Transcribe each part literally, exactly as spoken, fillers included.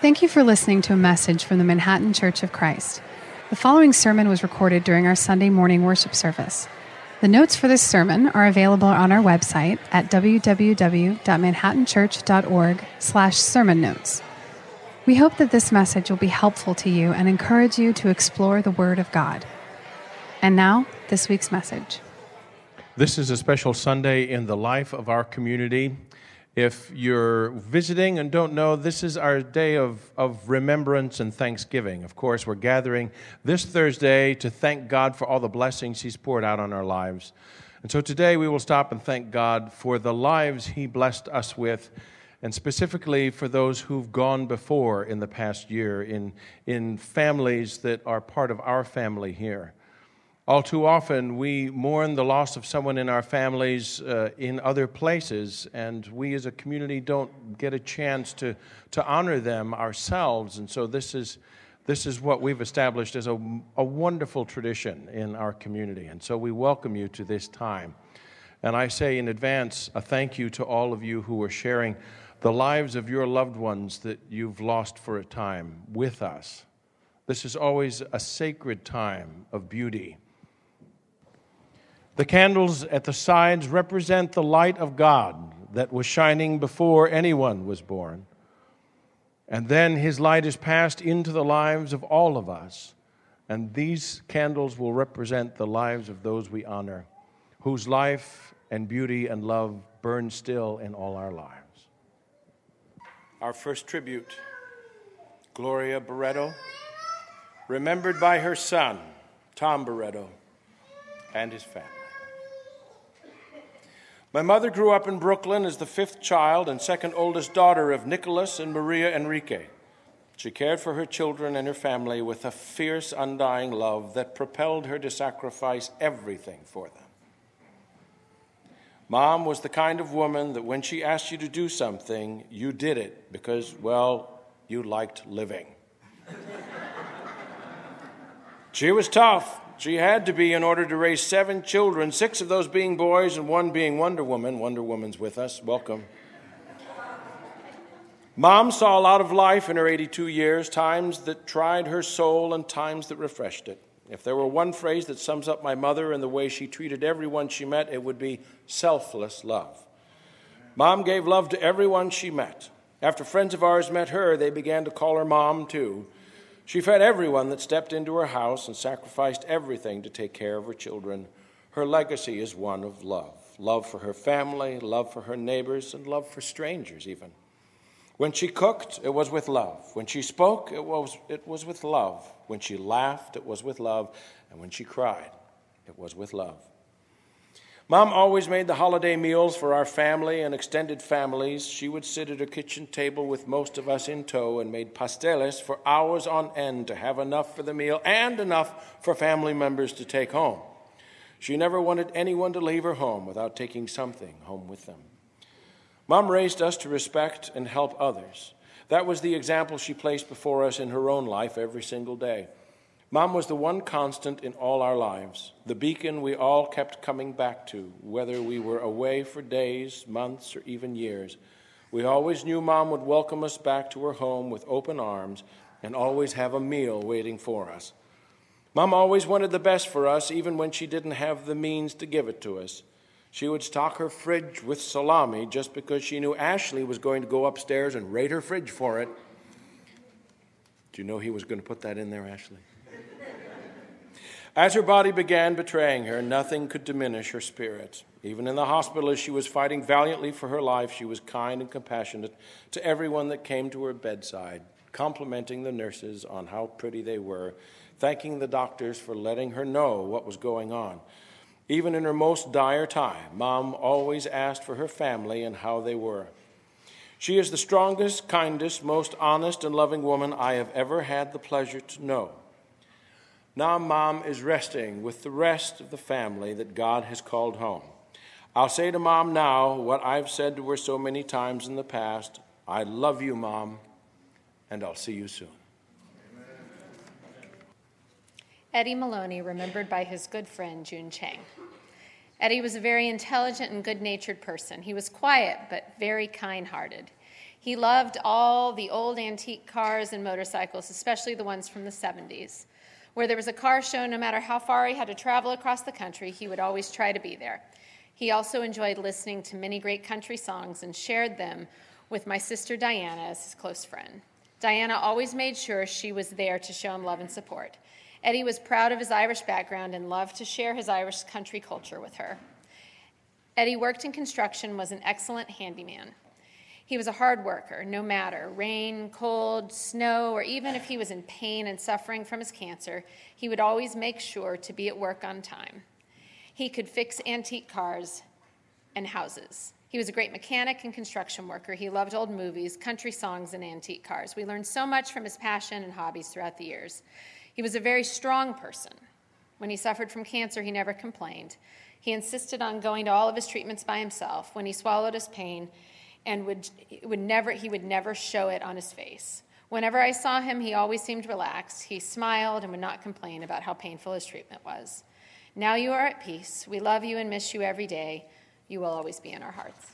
Thank you for listening to a message from the Manhattan Church of Christ. The following sermon was recorded during our Sunday morning worship service. The notes for this sermon are available on our website at w w w dot manhattan church dot org slash sermon notes. We hope that this message will be helpful to you and encourage you to explore the Word of God. And now, this week's message. This is a special Sunday in the life of our community. If you're visiting and don't know, this is our day of, of remembrance and thanksgiving. Of course, we're gathering this Thursday to thank God for all the blessings He's poured out on our lives. And so today we will stop and thank God for the lives He blessed us with, and specifically for those who've gone before in the past year, in, in families that are part of our family here. All too often, we mourn the loss of someone in our families uh, in other places, and we as a community don't get a chance to, to honor them ourselves. And so this is this is what we've established as a, a wonderful tradition in our community. And so we welcome you to this time. And I say in advance a thank you to all of you who are sharing the lives of your loved ones that you've lost for a time with us. This is always a sacred time of beauty. The candles at the sides represent the light of God that was shining before anyone was born. And then His light is passed into the lives of all of us. And these candles will represent the lives of those we honor, whose life and beauty and love burn still in all our lives. Our first tribute, Gloria Barreto, remembered by her son, Tom Barreto, and his family. My mother grew up in Brooklyn as the fifth child and second oldest daughter of Nicholas and Maria Enrique. She cared for her children and her family with a fierce, undying love that propelled her to sacrifice everything for them. Mom was the kind of woman that when she asked you to do something, you did it because, well, you liked living. She was tough. She had to be in order to raise seven children, six of those being boys and one being Wonder Woman. Wonder Woman's with us. Welcome. Mom saw a lot of life in her eighty-two years, times that tried her soul and times that refreshed it. If there were one phrase that sums up my mother and the way she treated everyone she met, it would be selfless love. Mom gave love to everyone she met. After friends of ours met her, they began to call her Mom, too. She fed everyone that stepped into her house and sacrificed everything to take care of her children. Her legacy is one of love. Love for her family, love for her neighbors, and love for strangers even. When she cooked, it was with love. When she spoke, it was, it was with love. When she laughed, it was with love. And when she cried, it was with love. Mom always made the holiday meals for our family and extended families. She would sit at her kitchen table with most of us in tow and made pasteles for hours on end to have enough for the meal and enough for family members to take home. She never wanted anyone to leave her home without taking something home with them. Mom raised us to respect and help others. That was the example she placed before us in her own life every single day. Mom was the one constant in all our lives, the beacon we all kept coming back to, whether we were away for days, months, or even years. We always knew Mom would welcome us back to her home with open arms and always have a meal waiting for us. Mom always wanted the best for us, even when she didn't have the means to give it to us. She would stock her fridge with salami just because she knew Ashley was going to go upstairs and raid her fridge for it. Do you know he was going to put that in there, Ashley? As her body began betraying her, nothing could diminish her spirit. Even in the hospital, as she was fighting valiantly for her life, she was kind and compassionate to everyone that came to her bedside, complimenting the nurses on how pretty they were, thanking the doctors for letting her know what was going on. Even in her most dire time, Mom always asked for her family and how they were. She is the strongest, kindest, most honest and loving woman I have ever had the pleasure to know. Now Mom is resting with the rest of the family that God has called home. I'll say to Mom now what I've said to her so many times in the past. I love you, Mom, and I'll see you soon. Eddie Maloney, remembered by his good friend June Chang. Eddie was a very intelligent and good-natured person. He was quiet but very kind-hearted. He loved all the old antique cars and motorcycles, especially the ones from the seventies. Where there was a car show, no matter how far he had to travel across the country, he would always try to be there. He also enjoyed listening to many great country songs and shared them with my sister Diana as his close friend. Diana always made sure she was there to show him love and support. Eddie was proud of his Irish background and loved to share his Irish country culture with her. Eddie worked in construction and was an excellent handyman. He was a hard worker, no matter rain, cold, snow, or even if he was in pain and suffering from his cancer, he would always make sure to be at work on time. He could fix antique cars and houses. He was a great mechanic and construction worker. He loved old movies, country songs, and antique cars. We learned so much from his passion and hobbies throughout the years. He was a very strong person. When he suffered from cancer, he never complained. He insisted on going to all of his treatments by himself. When he swallowed his pain, and would, would never, he would never show it on his face. Whenever I saw him, he always seemed relaxed. He smiled and would not complain about how painful his treatment was. Now you are at peace. We love you and miss you every day. You will always be in our hearts.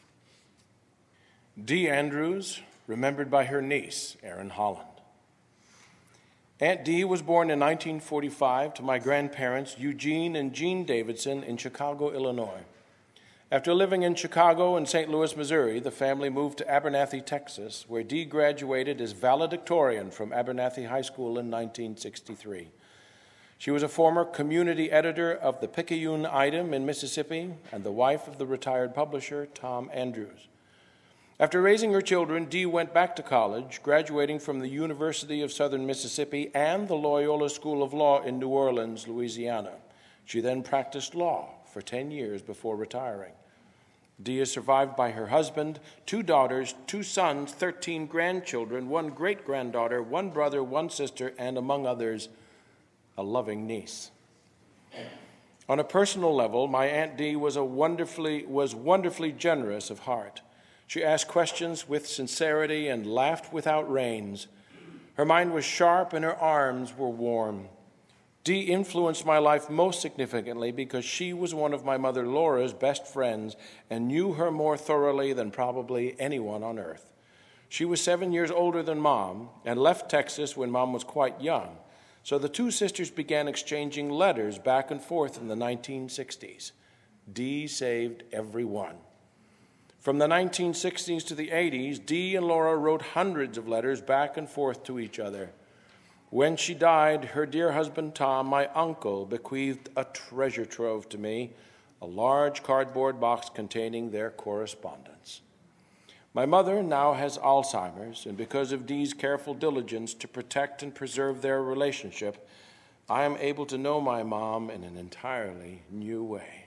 Dee Andrews, remembered by her niece, Erin Holland. Aunt Dee was born in nineteen forty-five to my grandparents, Eugene and Jean Davidson, in Chicago, Illinois. After living in Chicago and Saint Louis, Missouri, the family moved to Abernathy, Texas, where Dee graduated as valedictorian from Abernathy High School in nineteen sixty-three. She was a former community editor of the Picayune Item in Mississippi and the wife of the retired publisher Tom Andrews. After raising her children, Dee went back to college, graduating from the University of Southern Mississippi and the Loyola School of Law in New Orleans, Louisiana. She then practiced law for ten years before retiring. Dee is survived by her husband, two daughters, two sons, thirteen grandchildren, one great-granddaughter, one brother, one sister, and among others, a loving niece. On a personal level, my Aunt Dee was a wonderfully was wonderfully generous of heart. She asked questions with sincerity and laughed without reins. Her mind was sharp and her arms were warm. Dee influenced my life most significantly because she was one of my mother Laura's best friends and knew her more thoroughly than probably anyone on earth. She was seven years older than Mom and left Texas when Mom was quite young, so the two sisters began exchanging letters back and forth in the nineteen sixties. Dee saved every one. From the nineteen sixties to the eighties, Dee and Laura wrote hundreds of letters back and forth to each other. When she died, her dear husband Tom, my uncle, bequeathed a treasure trove to me, a large cardboard box containing their correspondence. My mother now has Alzheimer's, and because of Dee's careful diligence to protect and preserve their relationship, I am able to know my mom in an entirely new way.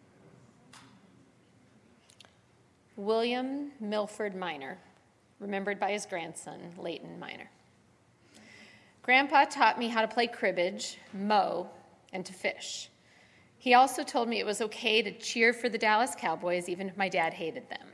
William Milford Minor, remembered by his grandson, Leighton Minor. Grandpa taught me how to play cribbage, mow, and to fish. He also told me it was okay to cheer for the Dallas Cowboys even if my dad hated them.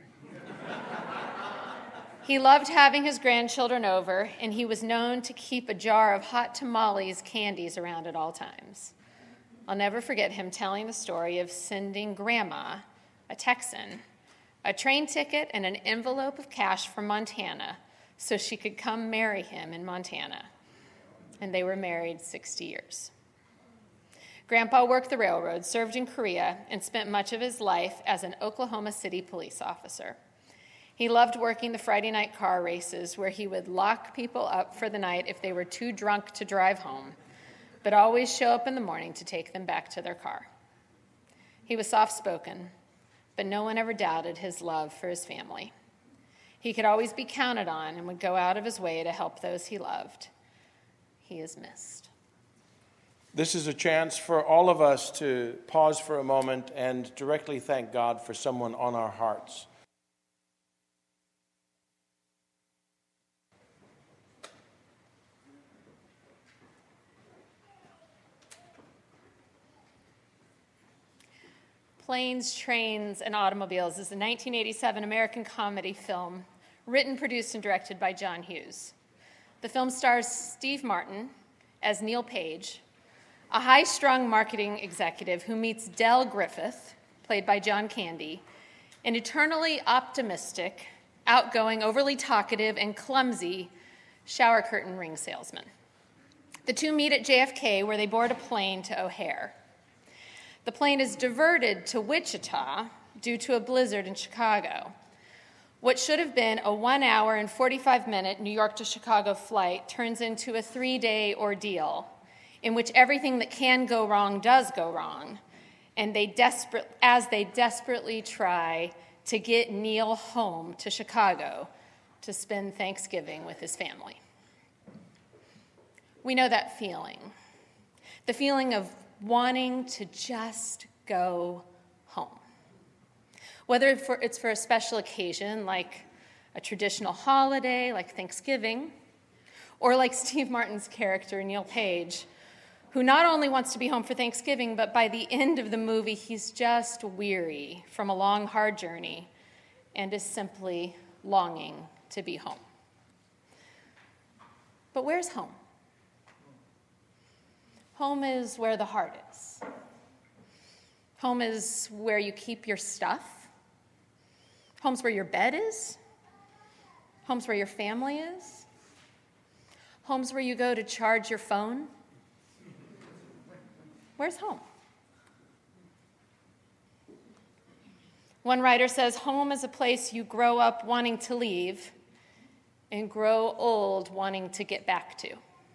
He loved having his grandchildren over, and he was known to keep a jar of hot tamales candies around at all times. I'll never forget him telling the story of sending Grandma, a Texan, a train ticket and an envelope of cash from Montana so she could come marry him in Montana. And they were married sixty years. Grandpa worked the railroad, served in Korea, and spent much of his life as an Oklahoma City police officer. He loved working the Friday night car races where he would lock people up for the night if they were too drunk to drive home, but always show up in the morning to take them back to their car. He was soft-spoken, but no one ever doubted his love for his family. He could always be counted on and would go out of his way to help those he loved. He is missed. This is a chance for all of us to pause for a moment and directly thank God for someone on our hearts. Planes, Trains, and Automobiles is a nineteen eighty-seven American comedy film written, produced, and directed by John Hughes. The film stars Steve Martin as Neil Page, a high-strung marketing executive who meets Del Griffith, played by John Candy, an eternally optimistic, outgoing, overly talkative, and clumsy shower curtain ring salesman. The two meet at J F K, where they board a plane to O'Hare. The plane is diverted to Wichita due to a blizzard in Chicago. What should have been a one hour and forty-five minute New York to Chicago flight turns into a three-day ordeal in which everything that can go wrong does go wrong, and they desperate, as they desperately try to get Neil home to Chicago to spend Thanksgiving with his family. We know that feeling, the feeling of wanting to just go home. Whether it's for a special occasion like a traditional holiday like Thanksgiving, or like Steve Martin's character, Neil Page, who not only wants to be home for Thanksgiving, but by the end of the movie, he's just weary from a long, hard journey and is simply longing to be home. But where's home? Home is where the heart is. Home is where you keep your stuff. Home's where your bed is. Home's where your family is. Home's where you go to charge your phone. Where's home? One writer says, home is a place you grow up wanting to leave and grow old wanting to get back to.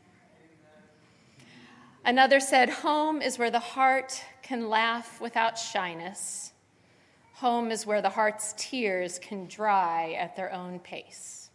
Another said, home is where the heart can laugh without shyness. Home is where the heart's tears can dry at their own pace.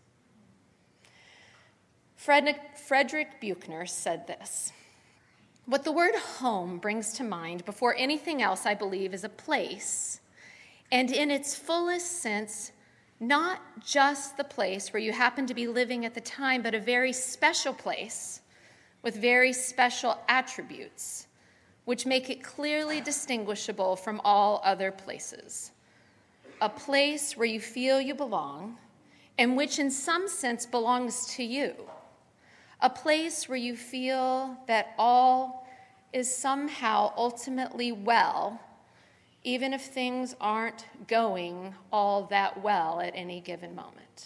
Frederick Buechner said this: what the word home brings to mind before anything else, I believe, is a place, and in its fullest sense, not just the place where you happen to be living at the time, but a very special place with very special attributes, which make it clearly distinguishable from all other places. A place where you feel you belong, and which in some sense belongs to you. A place where you feel that all is somehow ultimately well, even if things aren't going all that well at any given moment.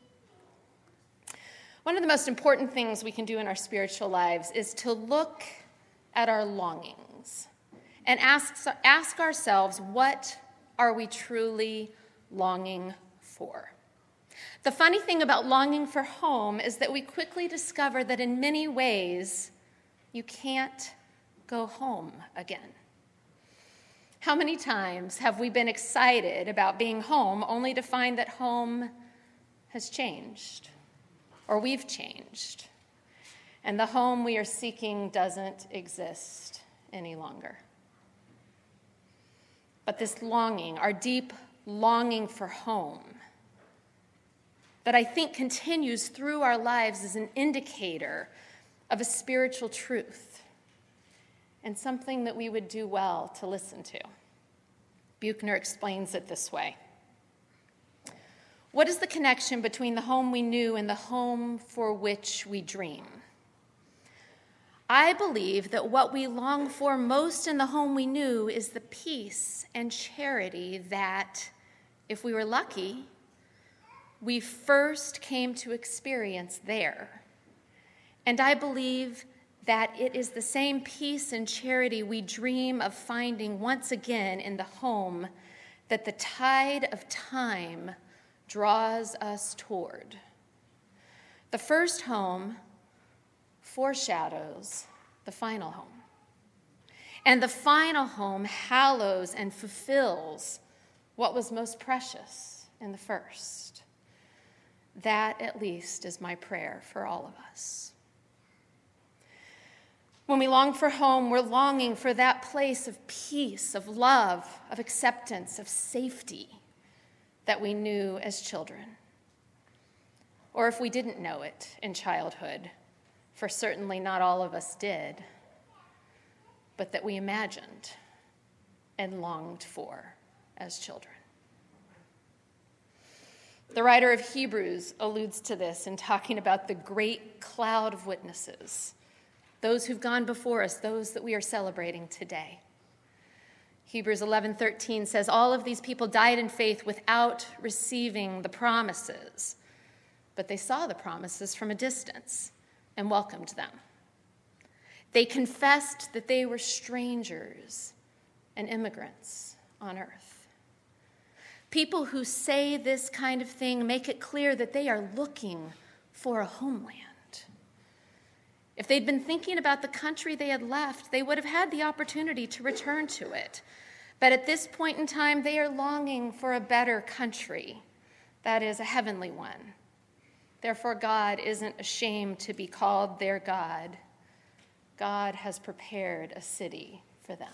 One of the most important things we can do in our spiritual lives is to look at our longings and ask, ask ourselves, what are we truly longing for? The funny thing about longing for home is that we quickly discover that in many ways, you can't go home again. How many times have we been excited about being home only to find that home has changed, or we've changed, and the home we are seeking doesn't exist any longer? But this longing, our deep longing for home, that I think continues through our lives, is an indicator of a spiritual truth and something that we would do well to listen to. Buechner explains it this way: what is the connection between the home we knew and the home for which we dream? I believe that what we long for most in the home we knew is the peace and charity that, if we were lucky, we first came to experience there. And I believe that it is the same peace and charity we dream of finding once again in the home that the tide of time draws us toward. The first home foreshadows the final home. And the final home hallows and fulfills what was most precious in the first. That, at least, is my prayer for all of us. When we long for home, we're longing for that place of peace, of love, of acceptance, of safety that we knew as children. Or if we didn't know it in childhood, for certainly not all of us did, but that we imagined and longed for as children. The writer of Hebrews alludes to this in talking about the great cloud of witnesses, those who've gone before us, those that we are celebrating today. Hebrews eleven thirteen says, all of these people died in faith without receiving the promises, but they saw the promises from a distance and welcomed them. They confessed that they were strangers and immigrants on earth. People who say this kind of thing make it clear that they are looking for a homeland. If they'd been thinking about the country they had left, they would have had the opportunity to return to it. But at this point in time, they are longing for a better country, that is, a heavenly one. Therefore, God isn't ashamed to be called their God. God has prepared a city for them.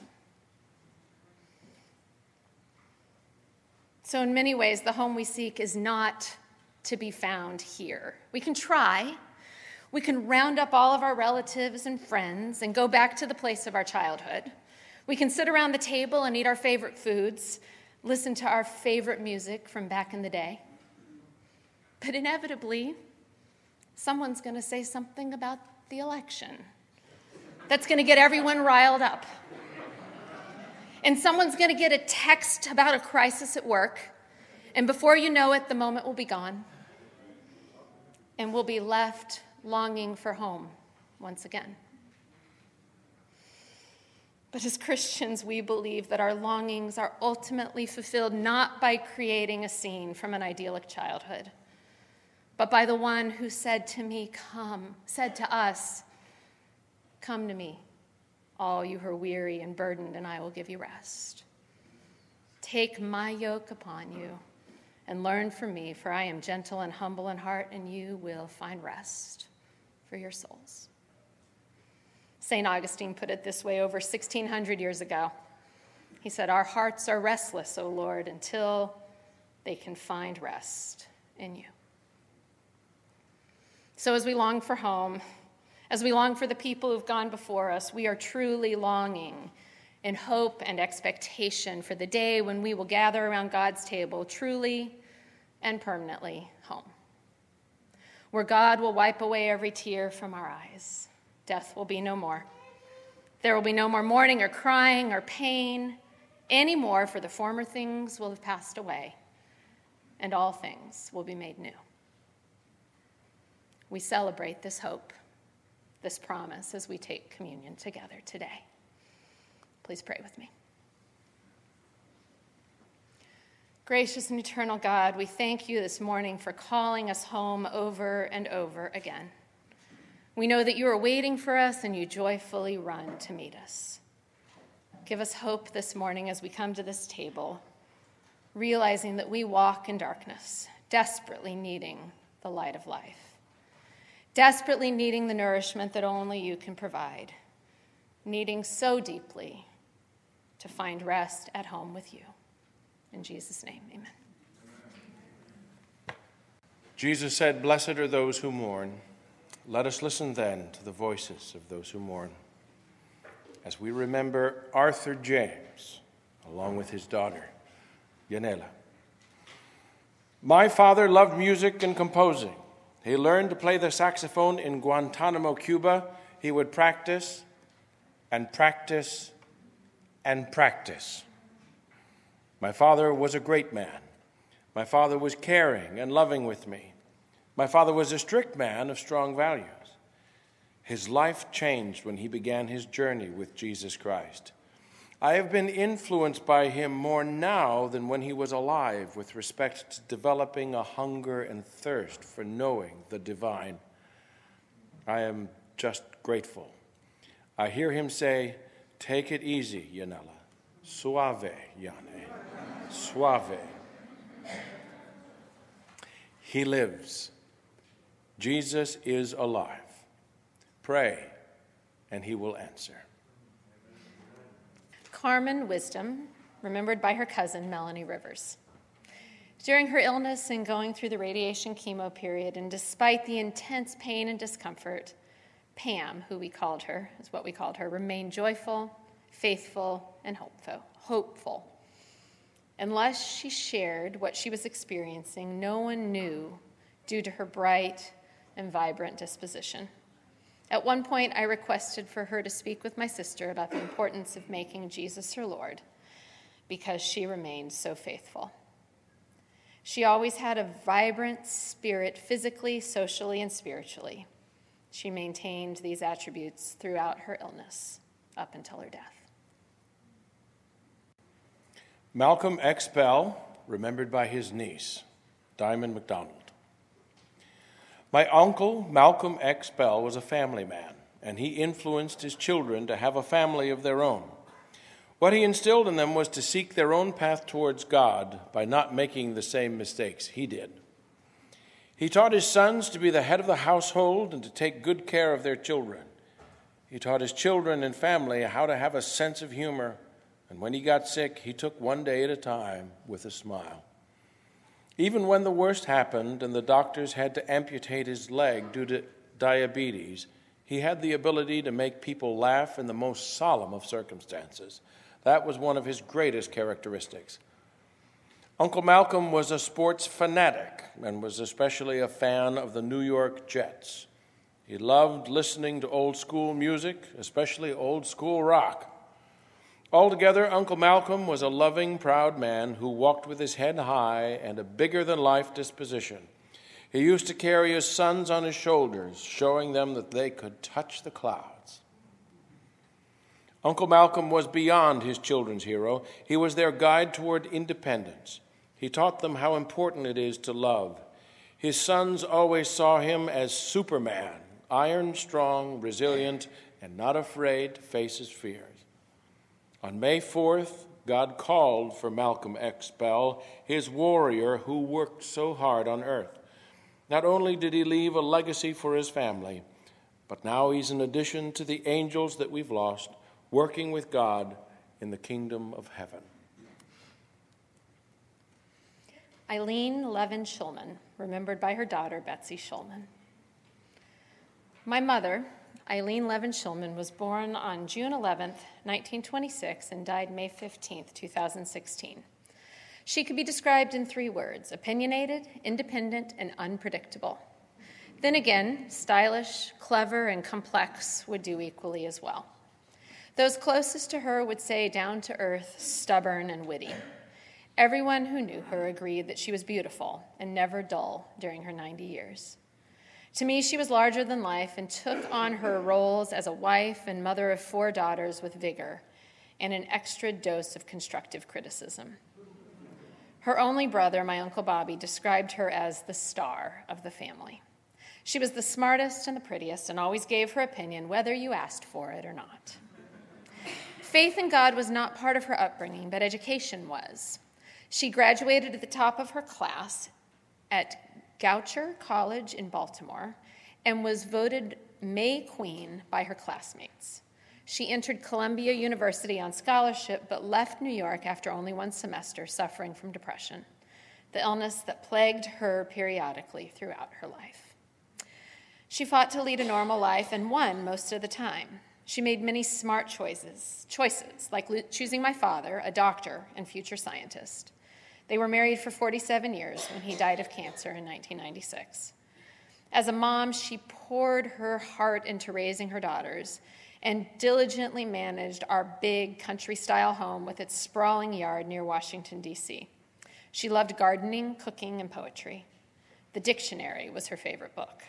So in many ways, the home we seek is not to be found here. We can try. We can round up all of our relatives and friends and go back to the place of our childhood. We can sit around the table and eat our favorite foods, listen to our favorite music from back in the day. But inevitably, someone's going to say something about the election that's going to get everyone riled up. And someone's going to get a text about a crisis at work, and before you know it, the moment will be gone, and we'll be left longing for home once again. But as Christians, we believe that our longings are ultimately fulfilled not by creating a scene from an idyllic childhood, but by the one who said to me, come, said to us, come to me, all you who are weary and burdened, and I will give you rest. Take my yoke upon you and learn from me, for I am gentle and humble in heart, and you will find rest for your souls. Saint Augustine put it this way over sixteen hundred years ago. He said, our hearts are restless, O Lord, until they can find rest in you. So as we long for home, as we long for the people who've gone before us, we are truly longing in hope and expectation for the day when we will gather around God's table, truly and permanently home, where God will wipe away every tear from our eyes. Death will be no more. There will be no more mourning or crying or pain anymore, for the former things will have passed away, and all things will be made new. We celebrate this hope, this promise, as we take communion together today. Please pray with me. Gracious and eternal God, we thank you this morning for calling us home over and over again. We know that you are waiting for us and you joyfully run to meet us. Give us hope this morning as we come to this table, realizing that we walk in darkness, desperately needing the light of life, desperately needing the nourishment that only you can provide, needing so deeply to find rest at home with you. In Jesus' name, amen. Jesus said, blessed are those who mourn. Let us listen then to the voices of those who mourn, as we remember Arthur James, along with his daughter, Yanela. My father loved music and composing. He learned to play the saxophone in Guantanamo, Cuba. He would practice and practice and practice. My father was a great man. My father was caring and loving with me. My father was a strict man of strong values. His life changed when he began his journey with Jesus Christ. I have been influenced by him more now than when he was alive with respect to developing a hunger and thirst for knowing the divine. I am just grateful. I hear him say, take it easy, Yanela. Suave, Yane. Suave. He lives. Jesus is alive. Pray, and he will answer. Carmen Wisdom, remembered by her cousin, Melanie Rivers. During her illness and going through the radiation chemo period, and despite the intense pain and discomfort, Pam, who we called her, is what we called her, remained joyful, faithful, and hopeful. hopeful. Unless she shared what she was experiencing, no one knew, due to her bright and vibrant disposition. At one point, I requested for her to speak with my sister about the importance of making Jesus her Lord. because she remained so faithful. She always had a vibrant spirit physically, socially, and spiritually. She maintained these attributes throughout her illness up until her death. Malcolm X. Bell, remembered by his niece, Diamond McDonald. My uncle, Malcolm X. Bell, was a family man, and he influenced his children to have a family of their own. What he instilled in them was to seek their own path towards God by not making the same mistakes he did. He taught his sons to be the head of the household and to take good care of their children. He taught his children and family how to have a sense of humor, and when he got sick, he took one day at a time with a smile. Even when the worst happened and the doctors had to amputate his leg due to diabetes, he had the ability to make people laugh in the most solemn of circumstances. That was one of his greatest characteristics. Uncle Malcolm was a sports fanatic and was especially a fan of the New York Jets. He loved listening to old school music, especially old school rock. Altogether, Uncle Malcolm was a loving, proud man who walked with his head high and a bigger-than-life disposition. He used to carry his sons on his shoulders, showing them that they could touch the clouds. Uncle Malcolm was beyond his children's hero. He was their guide toward independence. He taught them how important it is to love. His sons always saw him as Superman, iron strong, resilient, and not afraid to face his fears. On May fourth, God called for Malcolm X. Bell, his warrior who worked so hard on earth. Not only did he leave a legacy for his family, but now he's an addition to the angels that we've lost, working with God in the kingdom of heaven. Eileen Levin Shulman, remembered by her daughter, Betsy Shulman. My mother, Eileen Levin Shulman, was born on June eleventh, nineteen twenty-six, and died May fifteenth, two thousand sixteen. She could be described in three words: opinionated, independent, and unpredictable. Then again, stylish, clever, and complex would do equally as well. Those closest to her would say down to earth, stubborn, and witty. Everyone who knew her agreed that she was beautiful and never dull during her ninety years. To me, she was larger than life and took on her roles as a wife and mother of four daughters with vigor and an extra dose of constructive criticism. Her only brother, my Uncle Bobby, described her as the star of the family. She was the smartest and the prettiest and always gave her opinion whether you asked for it or not. Faith in God was not part of her upbringing, but education was. She graduated at the top of her class at Goucher College in Baltimore and was voted May Queen by her classmates. She entered Columbia University on scholarship but left New York after only one semester, suffering from depression, the illness that plagued her periodically throughout her life. She fought to lead a normal life and won most of the time. She made many smart choices, choices like choosing my father, a doctor and future scientist. They were married for forty-seven years when he died of cancer in nineteen ninety-six. As a mom, she poured her heart into raising her daughters and diligently managed our big country-style home with its sprawling yard near Washington, D C. She loved gardening, cooking, and poetry. The dictionary was her favorite book.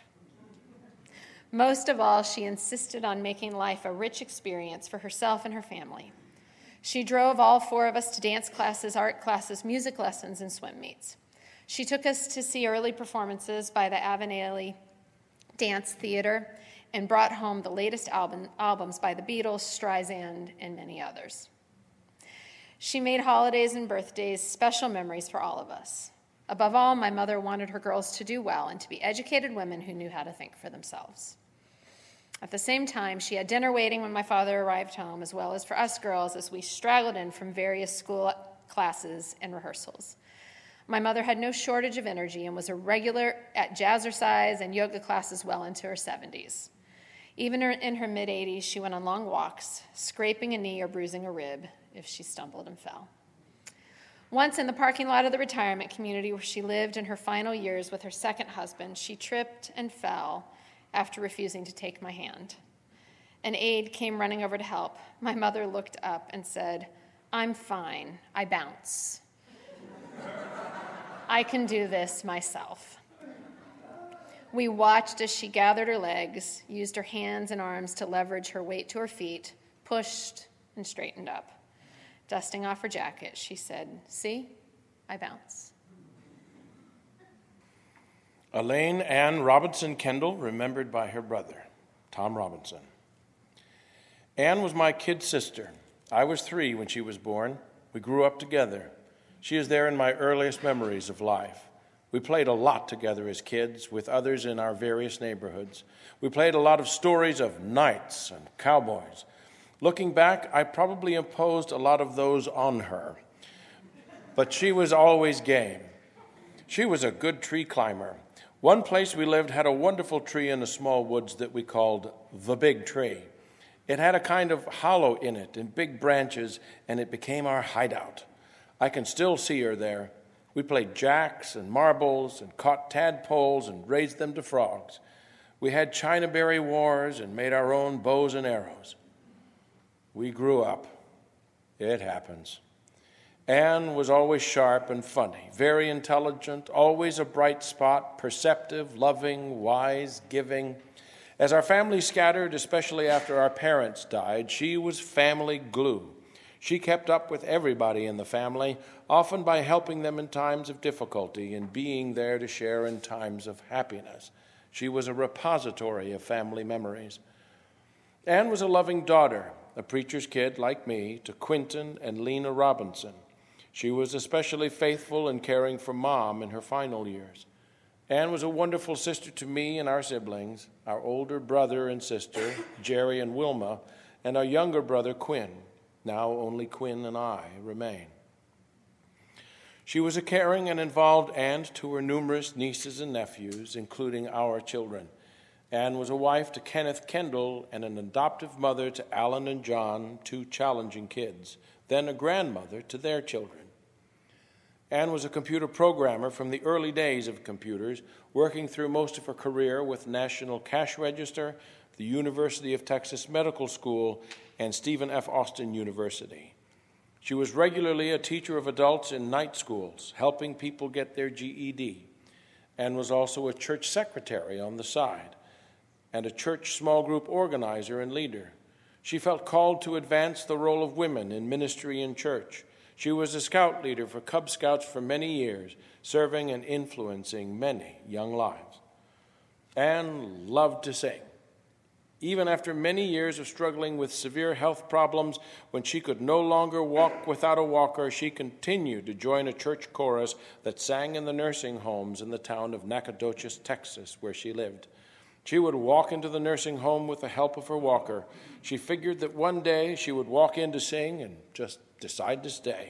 Most of all, she insisted on making life a rich experience for herself and her family. She drove all four of us to dance classes, art classes, music lessons, and swim meets. She took us to see early performances by the Avenel Dance Theater and brought home the latest album, albums by the Beatles, Streisand, and many others. She made holidays and birthdays special memories for all of us. Above all, my mother wanted her girls to do well and to be educated women who knew how to think for themselves. At the same time, she had dinner waiting when my father arrived home, as well as for us girls as we straggled in from various school classes and rehearsals. My mother had no shortage of energy and was a regular at jazzercise and yoga classes well into her seventies. Even in her mid-eighties, she went on long walks, scraping a knee or bruising a rib if she stumbled and fell. Once in the parking lot of the retirement community where she lived in her final years with her second husband, she tripped and fell after refusing to take my hand. An aide came running over to help. My mother looked up and said, I'm fine. I bounce. I can do this myself. We watched as she gathered her legs, used her hands and arms to leverage her weight to her feet, pushed and straightened up. Dusting off her jacket, she said, "See, I bounce." Elaine Ann Robinson Kendall, remembered by her brother, Tom Robinson. Ann was my kid sister. I was three when she was born. We grew up together. She is there in my earliest memories of life. We played a lot together as kids with others in our various neighborhoods. We played a lot of stories of knights and cowboys. Looking back, I probably imposed a lot of those on her. But she was always game. She was a good tree climber. One place we lived had a wonderful tree in the small woods that we called the Big Tree. It had a kind of hollow in it and big branches, and it became our hideout. I can still see her there. We played jacks and marbles and caught tadpoles and raised them to frogs. We had Chinaberry wars and made our own bows and arrows. We grew up. It happens. Anne was always sharp and funny, very intelligent, always a bright spot, perceptive, loving, wise, giving. As our family scattered, especially after our parents died, she was family glue. She kept up with everybody in the family, often by helping them in times of difficulty and being there to share in times of happiness. She was a repository of family memories. Anne was a loving daughter, a preacher's kid like me, to Quentin and Lena Robinson. She was especially faithful in caring for Mom in her final years. Anne was a wonderful sister to me and our siblings, our older brother and sister, Jerry and Wilma, and our younger brother, Quinn. Now only Quinn and I remain. She was a caring and involved aunt to her numerous nieces and nephews, including our children. Anne was a wife to Kenneth Kendall and an adoptive mother to Alan and John, two challenging kids, then a grandmother to their children. Anne was a computer programmer from the early days of computers, working through most of her career with National Cash Register, the University of Texas Medical School, and Stephen F. Austin University. She was regularly a teacher of adults in night schools, helping people get their G E D, and was also a church secretary on the side, and a church small group organizer and leader. She felt called to advance the role of women in ministry and church. She was a scout leader for Cub Scouts for many years, serving and influencing many young lives. Anne loved to sing. Even after many years of struggling with severe health problems, when she could no longer walk without a walker, she continued to join a church chorus that sang in the nursing homes in the town of Nacogdoches, Texas, where she lived. She would walk into the nursing home with the help of her walker. She figured that one day she would walk in to sing and just decide to stay.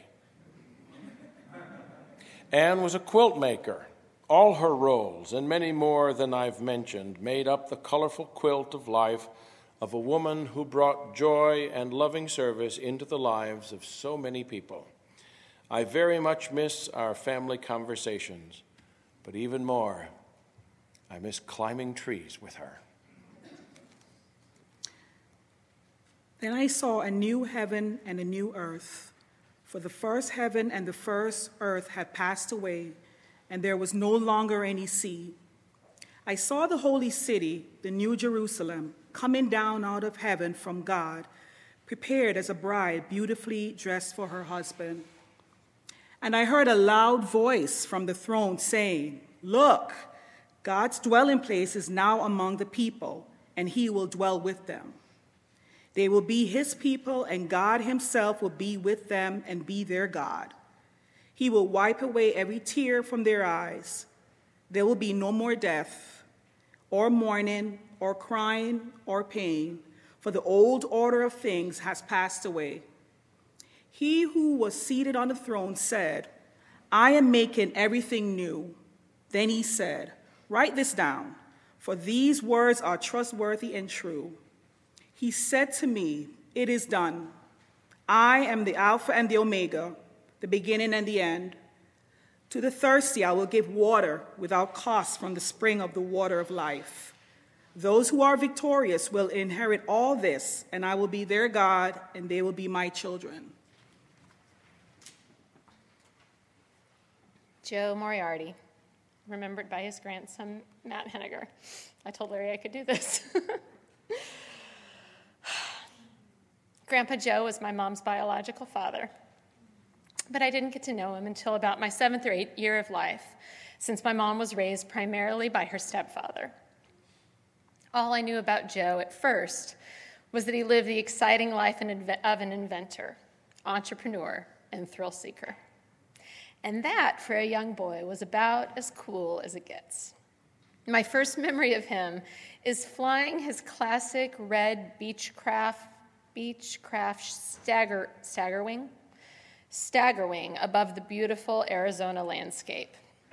Anne was a quilt maker. All her roles, and many more than I've mentioned, made up the colorful quilt of life of a woman who brought joy and loving service into the lives of so many people. I very much miss our family conversations, but even more, I miss climbing trees with her. Then I saw a new heaven and a new earth, for the first heaven and the first earth had passed away, and there was no longer any sea. I saw the holy city, the New Jerusalem, coming down out of heaven from God, prepared as a bride beautifully dressed for her husband. And I heard a loud voice from the throne saying, "Look, God's dwelling place is now among the people, and he will dwell with them. They will be his people, and God himself will be with them and be their God. He will wipe away every tear from their eyes. There will be no more death, or mourning, or crying, or pain, for the old order of things has passed away." He who was seated on the throne said, "I am making everything new." Then he said, "Write this down, for these words are trustworthy and true." He said to me, "It is done. I am the Alpha and the Omega, the beginning and the end. To the thirsty I will give water without cost from the spring of the water of life. Those who are victorious will inherit all this, and I will be their God, and they will be my children. Joe Moriarty, remembered by his grandson, Matt Henniger. I told Larry I could do this. Grandpa Joe was my mom's biological father, but I didn't get to know him until about my seventh or eighth year of life, since my mom was raised primarily by her stepfather. All I knew about Joe at first was that he lived the exciting life of an inventor, entrepreneur, and thrill seeker. And that, for a young boy, was about as cool as it gets. My first memory of him is flying his classic red Beechcraft, Beechcraft stagger, Staggerwing, Staggerwing above the beautiful Arizona landscape.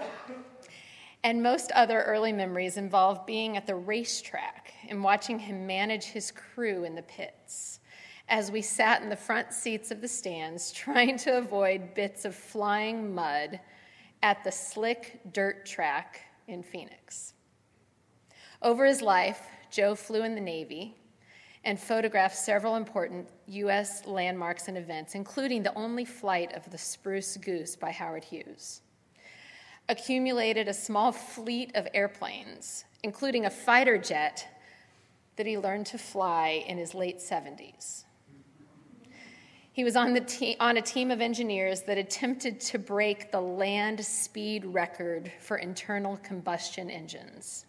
And most other early memories involve being at the racetrack and watching him manage his crew in the pits as we sat in the front seats of the stands trying to avoid bits of flying mud at the slick dirt track in Phoenix. Over his life, Joe flew in the Navy and photographed several important U S landmarks and events, including the only flight of the Spruce Goose by Howard Hughes. Accumulated a small fleet of airplanes, including a fighter jet that he learned to fly in his late seventies. He was on, the te- on a team of engineers that attempted to break the land speed record for internal combustion engines,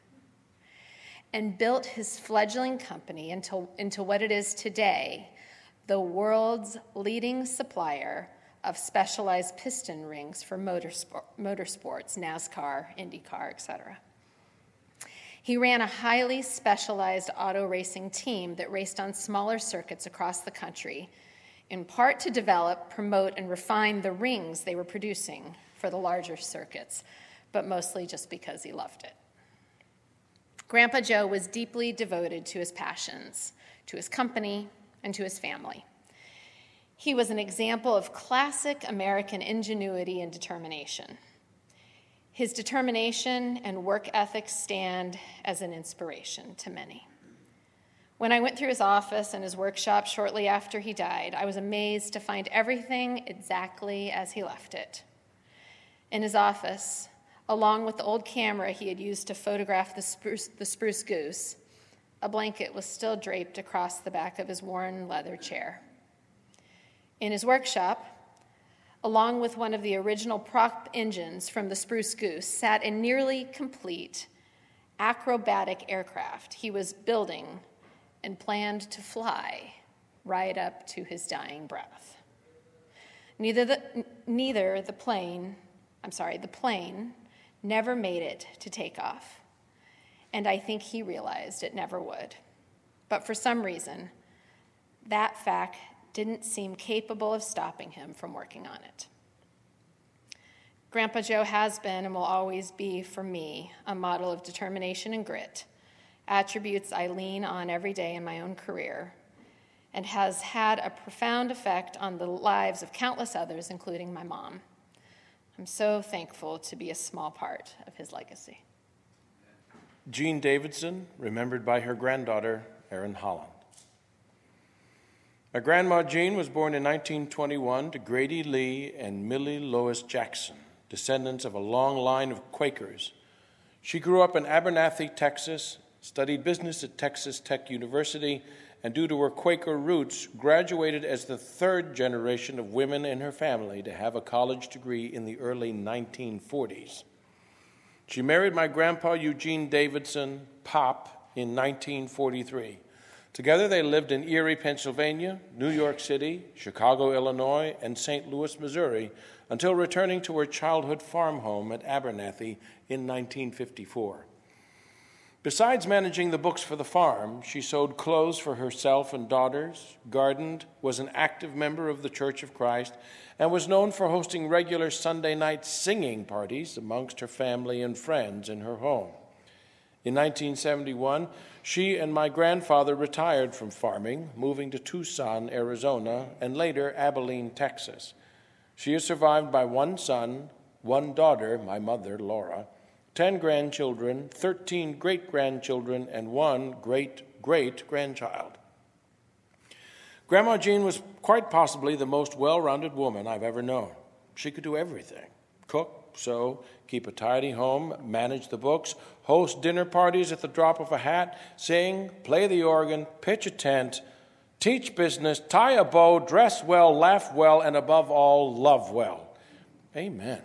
and built his fledgling company into, into what it is today, the world's leading supplier of specialized piston rings for motorsport, motorsports, NASCAR, IndyCar, et cetera. He ran a highly specialized auto racing team that raced on smaller circuits across the country, in part to develop, promote, and refine the rings they were producing for the larger circuits, but mostly just because he loved it. Grandpa Joe was deeply devoted to his passions, to his company, and to his family. He was an example of classic American ingenuity and determination. His determination and work ethic stand as an inspiration to many. When I went through his office and his workshop shortly after he died, I was amazed to find everything exactly as he left it. In his office, along with the old camera he had used to photograph the spruce, the spruce goose, a blanket was still draped across the back of his worn leather chair. In his workshop, along with one of the original prop engines from the Spruce Goose, sat a nearly complete acrobatic aircraft he was building and planned to fly right up to his dying breath. Neither the, neither the plane, I'm sorry, the plane never made it to take off, and I think he realized it never would. But for some reason, that fact didn't seem capable of stopping him from working on it. Grandpa Joe has been and will always be, for me, a model of determination and grit, attributes I lean on every day in my own career, and has had a profound effect on the lives of countless others, including my mom. I'm so thankful to be a small part of his legacy. Jean Davidson, remembered by her granddaughter, Erin Holland. My grandma Jean was born in nineteen twenty-one to Grady Lee and Millie Lois Jackson, descendants of a long line of Quakers. She grew up in Abernathy, Texas, studied business at Texas Tech University, and due to her Quaker roots, graduated as the third generation of women in her family to have a college degree in the early nineteen forties. She married my grandpa Eugene Davidson, Pop, in nineteen forty-three. Together they lived in Erie, Pennsylvania, New York City, Chicago, Illinois, and Saint Louis, Missouri, until returning to her childhood farm home at Abernathy in nineteen fifty-four. Besides managing the books for the farm, she sewed clothes for herself and daughters, gardened, was an active member of the Church of Christ, and was known for hosting regular Sunday night singing parties amongst her family and friends in her home. In nineteen seventy-one, she and my grandfather retired from farming, moving to Tucson, Arizona, and later Abilene, Texas. She is survived by one son, one daughter, my mother, Laura, ten grandchildren, thirteen great-grandchildren, and one great-great-grandchild. Grandma Jean was quite possibly the most well-rounded woman I've ever known. She could do everything: cook, sew, keep a tidy home, manage the books, host dinner parties at the drop of a hat, sing, play the organ, pitch a tent, teach business, tie a bow, dress well, laugh well, and above all, love well. Amen.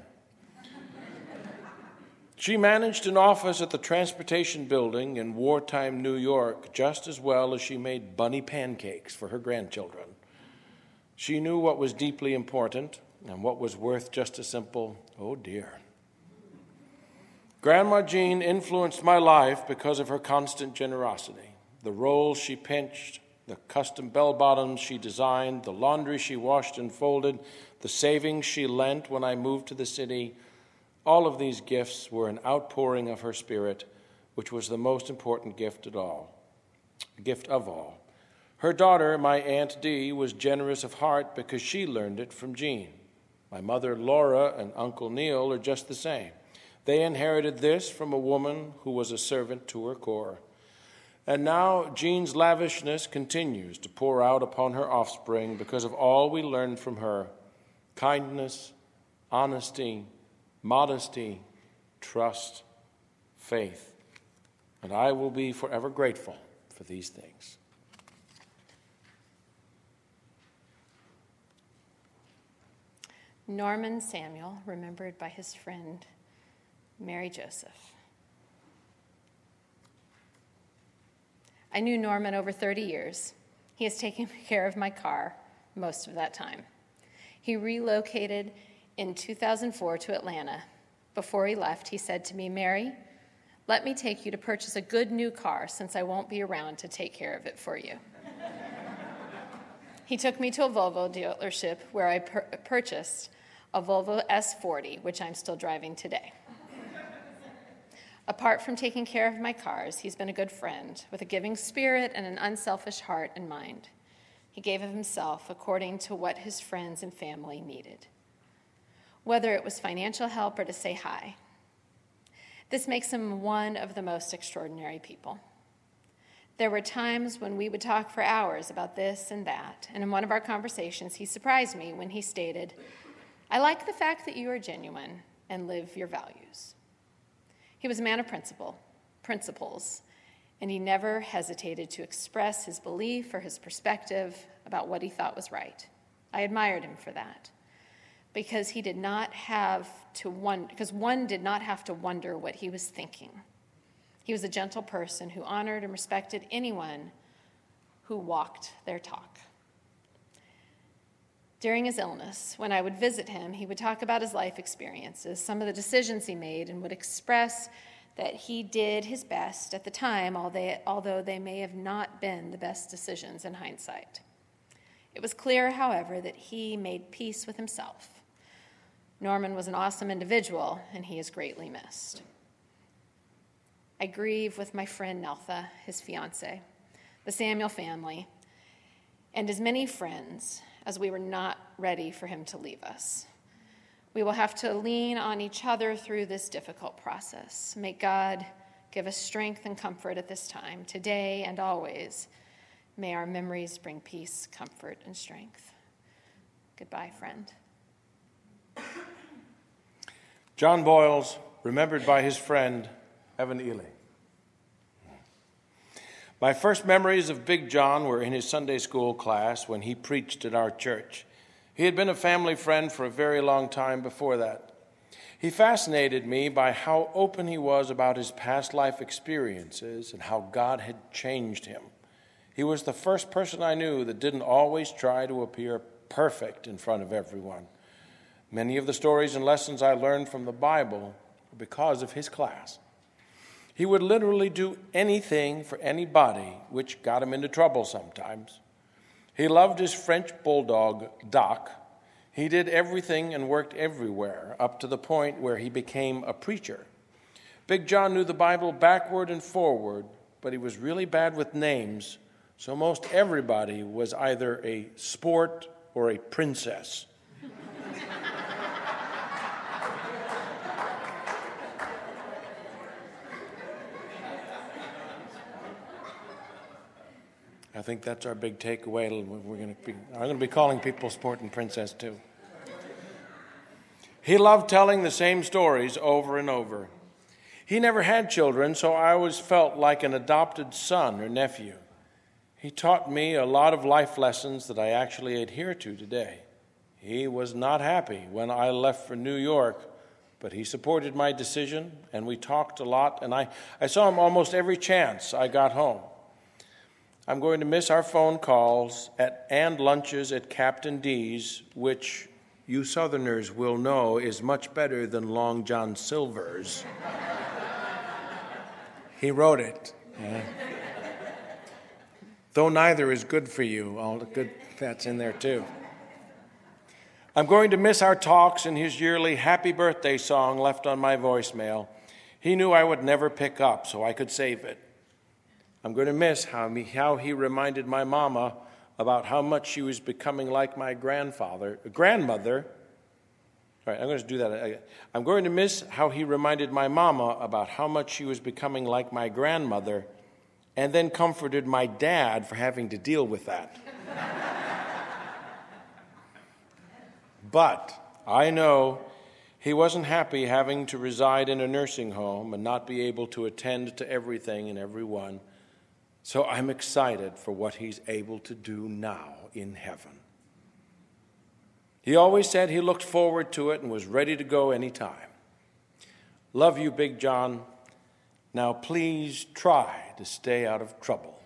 She managed an office at the transportation building in wartime New York just as well as she made bunny pancakes for her grandchildren. She knew what was deeply important and what was worth just a simple, oh dear. Grandma Jean influenced my life because of her constant generosity. The rolls she pinched, the custom bell-bottoms she designed, the laundry she washed and folded, the savings she lent when I moved to the city, all of these gifts were an outpouring of her spirit, which was the most important gift at all, gift of all. Her daughter, my Aunt Dee, was generous of heart because she learned it from Jean. My mother, Laura, and Uncle Neil are just the same. They inherited this from a woman who was a servant to her core. And now Jean's lavishness continues to pour out upon her offspring because of all we learned from her: kindness, honesty, modesty, trust, faith. And I will be forever grateful for these things. Norman Samuel, remembered by his friend Mary Joseph. I knew Norman over thirty years. He has taken care of my car most of that time. He relocated in two thousand four to Atlanta. Before he left, he said to me, "Mary, let me take you to purchase a good new car since I won't be around to take care of it for you." He took me to a Volvo dealership where I pur- purchased a Volvo S forty, which I'm still driving today. Apart from taking care of my cars, he's been a good friend with a giving spirit and an unselfish heart and mind. He gave of himself according to what his friends and family needed, whether it was financial help or to say hi. This makes him one of the most extraordinary people. There were times when we would talk for hours about this and that, and in one of our conversations, he surprised me when he stated, "I like the fact that you are genuine and live your values." He was a man of principle, principles, and he never hesitated to express his belief or his perspective about what he thought was right. I admired him for that, because he did not have to wonder, because one did not have to wonder what he was thinking. He was a gentle person who honored and respected anyone who walked their talk. During his illness, when I would visit him, he would talk about his life experiences, some of the decisions he made, and would express that he did his best at the time, although they may have not been the best decisions in hindsight. It was clear, however, that he made peace with himself. Norman was an awesome individual, and he is greatly missed. I grieve with my friend Neltha, his fiancée, the Samuel family, and as many friends, as we were not ready for him to leave us. We will have to lean on each other through this difficult process. May God give us strength and comfort at this time, today and always. May our memories bring peace, comfort, and strength. Goodbye, friend. John Boyles, remembered by his friend, Evan Ely. My first memories of Big John were in his Sunday school class when he preached at our church. He had been a family friend for a very long time before that. He fascinated me by how open he was about his past life experiences and how God had changed him. He was the first person I knew that didn't always try to appear perfect in front of everyone. Many of the stories and lessons I learned from the Bible were because of his class. He would literally do anything for anybody, which got him into trouble sometimes. He loved his French bulldog, Doc. He did everything and worked everywhere, up to the point where he became a preacher. Big John knew the Bible backward and forward, but he was really bad with names, so most everybody was either a sport or a princess. I think that's our big takeaway. We're going to be, I'm going to be calling people sport and princess too. He loved telling the same stories over and over. He never had children, so I always felt like an adopted son or nephew. He taught me a lot of life lessons that I actually adhere to today. He was not happy when I left for New York, but he supported my decision, and we talked a lot, and I, I saw him almost every chance I got home. I'm going to miss our phone calls at, and lunches at Captain D's, which you Southerners will know is much better than Long John Silver's. He wrote it. Yeah. Though neither is good for you. All the good that's in there too. I'm going to miss our talks and his yearly happy birthday song left on my voicemail. He knew I would never pick up, so I could save it. I'm going to miss how, me, how he reminded my mama about how much she was becoming like my grandfather, grandmother. All right, I'm going to do that again. I'm going to miss how he reminded my mama about how much she was becoming like my grandmother, and then comforted my dad for having to deal with that. But I know he wasn't happy having to reside in a nursing home and not be able to attend to everything and everyone. So I'm excited for what he's able to do now in heaven. He always said he looked forward to it and was ready to go anytime. Love you, Big John. Now please try to stay out of trouble.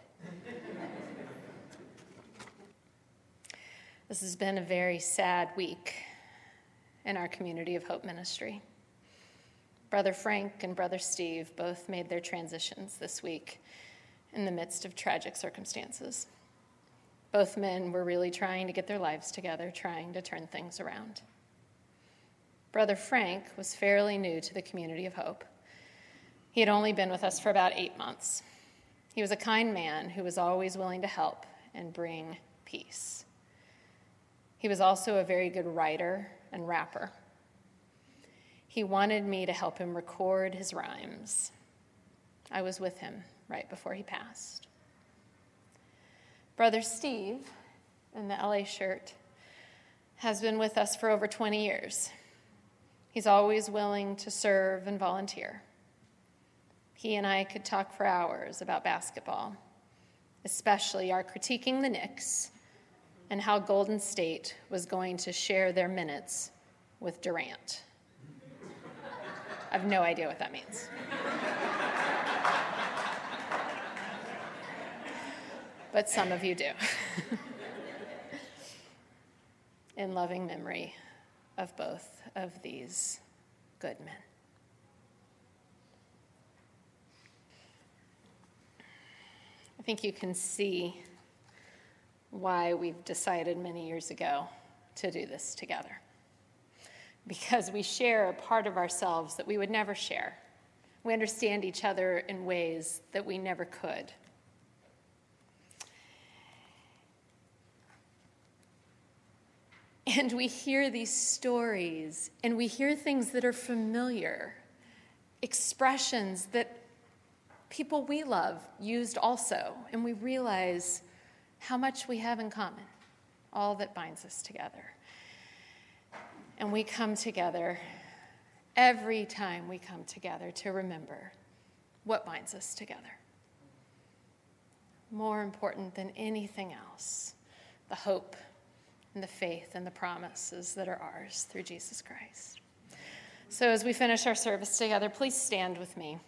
This has been a very sad week in our Community of Hope ministry. Brother Frank and Brother Steve both made their transitions this week in the midst of tragic circumstances. Both men were really trying to get their lives together, trying to turn things around. Brother Frank was fairly new to the Community of Hope. He had only been with us for about eight months. He was a kind man who was always willing to help and bring peace. He was also a very good writer and rapper. He wanted me to help him record his rhymes. I was with him right before he passed. Brother Steve, in the L A shirt, has been with us for over twenty years. He's always willing to serve and volunteer. He and I could talk for hours about basketball, especially our critiquing the Knicks and how Golden State was going to share their minutes with Durant. I have no idea what that means. But some of you do. In loving memory of both of these good men. I think you can see why we've decided many years ago to do this together. Because we share a part of ourselves that we would never share. We understand each other in ways that we never could. And we hear these stories, and we hear things that are familiar, expressions that people we love used also, and we realize how much we have in common, all that binds us together. And we come together every time we come together to remember what binds us together. More important than anything else, the hope and the faith and the promises that are ours through Jesus Christ. So as we finish our service together, please stand with me.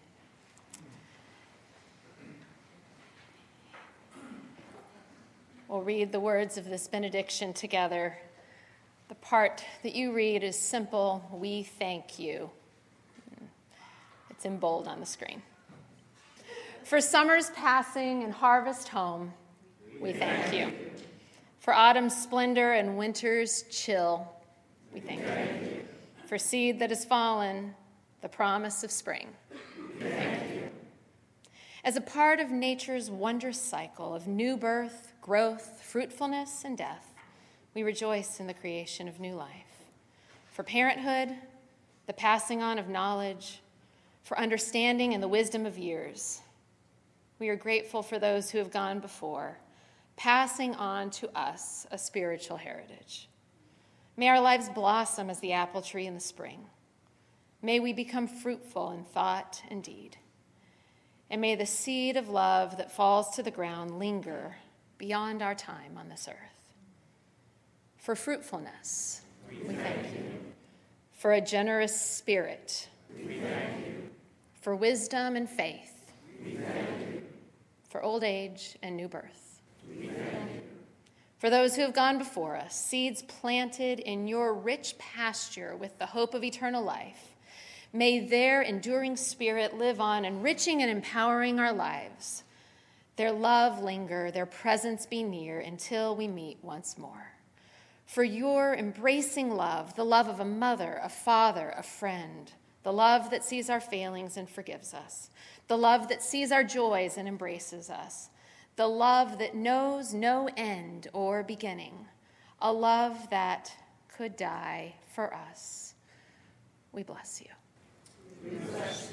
We'll read the words of this benediction together. The part that you read is simple, we thank you. It's in bold on the screen. For summer's passing and harvest home, we thank you. For autumn's splendor and winter's chill, we thank you. For seed that has fallen, the promise of spring, we thank you. As a part of nature's wondrous cycle of new birth, growth, fruitfulness, and death, we rejoice in the creation of new life. For parenthood, the passing on of knowledge, for understanding and the wisdom of years, we are grateful for those who have gone before, passing on to us a spiritual heritage. May our lives blossom as the apple tree in the spring. May we become fruitful in thought and deed. And may the seed of love that falls to the ground linger beyond our time on this earth. For fruitfulness, we thank you. For a generous spirit, we thank you. For wisdom and faith, we thank you. For old age and new birth, we thank you. For those who have gone before us, seeds planted in your rich pasture with the hope of eternal life, may their enduring spirit live on, enriching and empowering our lives. Their love linger, their presence be near until we meet once more. For your embracing love, the love of a mother, a father, a friend, the love that sees our failings and forgives us, the love that sees our joys and embraces us, the love that knows no end or beginning, a love that could die for us. We bless you. We bless you.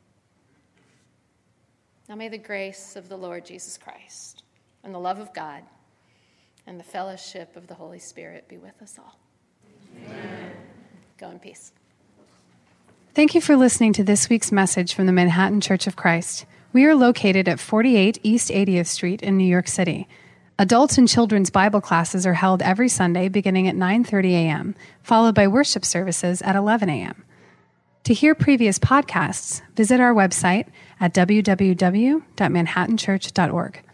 Now may the grace of the Lord Jesus Christ and the love of God and the fellowship of the Holy Spirit be with us all. Amen. Go in peace. Thank you for listening to this week's message from the Manhattan Church of Christ. We are located at forty-eight East eightieth Street in New York City. Adults and children's Bible classes are held every Sunday beginning at nine thirty a.m., followed by worship services at eleven a.m. To hear previous podcasts, visit our website at w w w dot manhattan church dot org.